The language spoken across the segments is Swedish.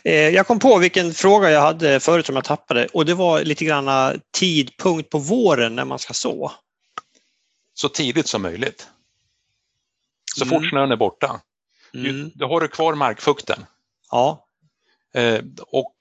Jag kom på vilken fråga jag hade förut som jag tappade, och det var lite grann tidpunkt på våren när man ska så. Så tidigt som möjligt. Så fort snön är borta. Då har du kvar markfukten. Ja. Och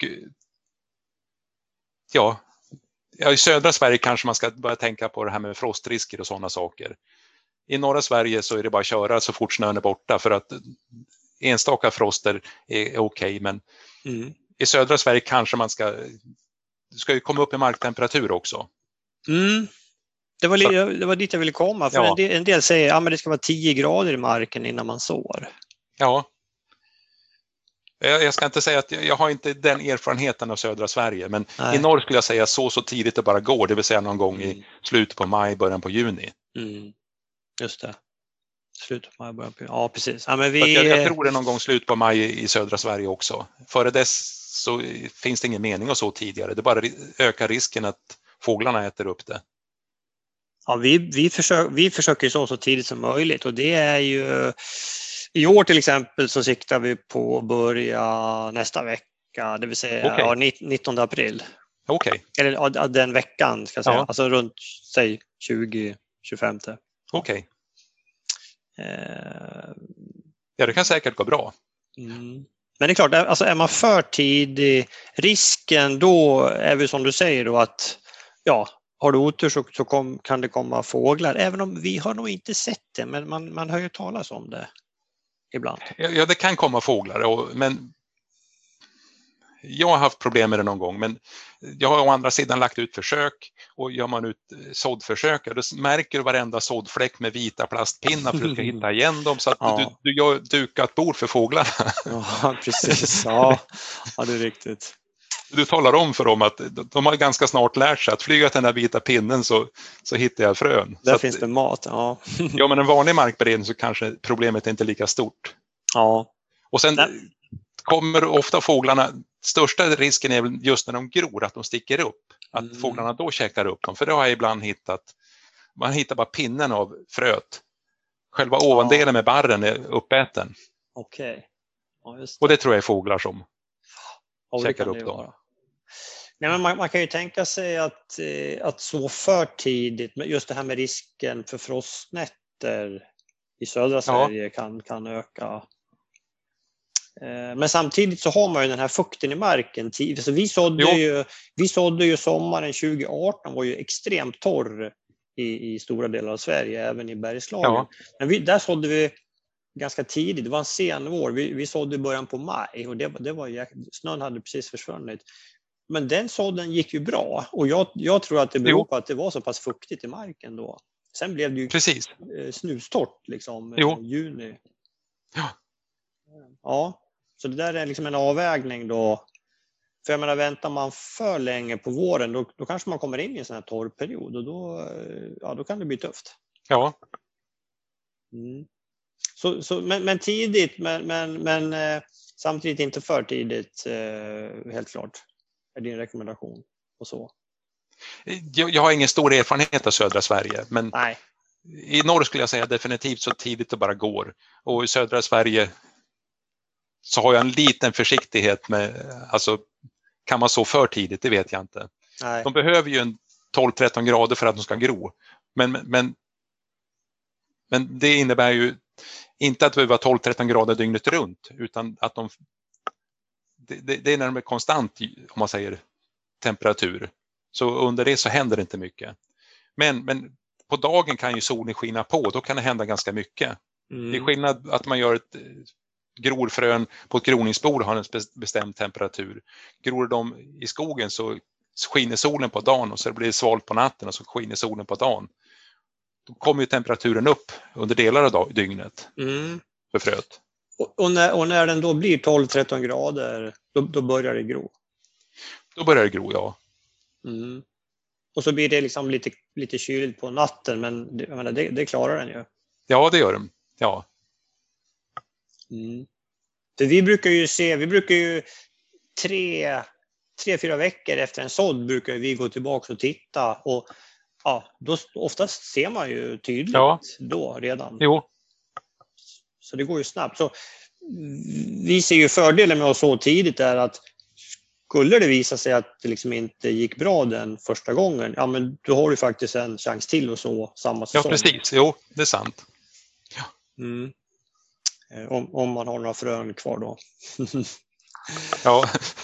ja, i södra Sverige kanske man ska börja tänka på det här med frostrisker och sådana saker. I norra Sverige så är det bara att köra så fort snön är borta, för att enstaka froster är okej, men i södra Sverige kanske man ska ju komma upp i marktemperatur också. Det var dit jag ville komma, för en del säger att det ska vara 10 grader i marken innan man sår. Ja. Jag ska inte säga att jag har inte den erfarenheten av södra Sverige, men i norr skulle jag säga så tidigt det bara går, det vill säga någon gång i slutet på maj, början på juni. Just det. Slutet på maj, början på juni. Ja, precis. Ja, men jag tror det är någon gång slut på maj i södra Sverige också. Före dess så finns det ingen mening att så tidigare. Det bara ökar risken att fåglarna äter upp det. Ja, vi försöker så tidigt som möjligt, och det är ju i år till exempel så siktar vi på att börja nästa vecka, det vill säga 19 april. Okej. Eller den veckan ska jag säga, alltså runt säg 20-25. Okej. Ja, det kan säkert gå bra. Men det är klart, alltså är man för tidig, risken då är väl som du säger då att har du otur så kan det komma fåglar, även om vi har nog inte sett det, men man hör ju talas om det ibland. Ja, det kan komma fåglar, men jag har haft problem med det någon gång, men jag har å andra sidan lagt ut försök, och gör man ut såddförsök, då märker du varenda såddfläck med vita plastpinnar för att du ska hitta igen dem, så att du gör dukat bord för fåglarna. Ja, precis. Ja, det är riktigt. Du talar om för dem att de har ganska snart lärt sig att flyga till den där vita pinnen så hittar jag frön. Där finns det mat, ja. Ja, men en vanlig markberedning så kanske problemet är inte lika stort. Ja. Och sen kommer ofta fåglarna, största risken är väl just när de gror, att de sticker upp. Att fåglarna då käkar upp dem. För det har jag ibland hittat. Man hittar bara pinnen av fröet. Själva ovandelen med barren är uppäten. Okej. Ja, just det. Och det tror jag är fåglar som käkar upp dem. Nej, men man kan ju tänka sig att så för tidigt, just det här med risken för frostnätter i södra Sverige kan öka. Men samtidigt så har man ju den här fukten i marken. Så vi sådde ju sommaren 2018, var ju extremt torr i stora delar av Sverige, även i Bergslagen. Men där sådde vi ganska tidigt, det var en sen vår. Vi sådde i början på maj, och det var snön hade precis försvunnit. Men den sådden gick ju bra, och jag tror att det beror på att det var så pass fuktigt i marken då. Sen blev det ju snustort liksom juni. Ja, så det där är liksom en avvägning då. För jag menar, väntar man för länge på våren då kanske man kommer in i en sån här torrperiod, och då kan det bli tufft. Ja. Men tidigt, men samtidigt inte för tidigt, helt klart. Är din rekommendation och så? Jag har ingen stor erfarenhet av södra Sverige, men i norr skulle jag säga definitivt så tidigt det bara går. Och i södra Sverige så har jag en liten försiktighet med, alltså kan man så för tidigt, det vet jag inte. Nej. De behöver ju en 12-13 grader för att de ska gro. Men det innebär ju inte att det behöver vara 12-13 grader dygnet runt, utan att det är när de är konstant, om man säger temperatur. Så under det så händer det inte mycket. Men på dagen kan ju solen skina på, då kan det hända ganska mycket. Det är skillnad att man gör ett grorfrön på ett groningsbord, har en bestämd temperatur. Gror de i skogen så skiner solen på dagen, och så blir det svalt på natten, och så skiner solen på dagen. Då kommer ju temperaturen upp under delar av dygnet för fröet. Och när den då blir 12-13 grader, då börjar det gro? Då börjar det gro, ja. Och så blir det liksom lite kyligt på natten, men jag menar, det klarar den ju. Ja, det gör den. Ja. För vi brukar ju 3-4 veckor efter en sådd brukar vi gå tillbaka och titta, och då oftast ser man ju tydligt då redan. Jo. Så det går ju snabbt. Så vi ser ju fördelen med att så tidigt är att skulle det visa sig att det liksom inte gick bra den första gången, ja men då har du faktiskt en chans till att så samma säsong. Ja, precis. Jo, det är sant. Ja. Om man har några frön kvar då. Ja,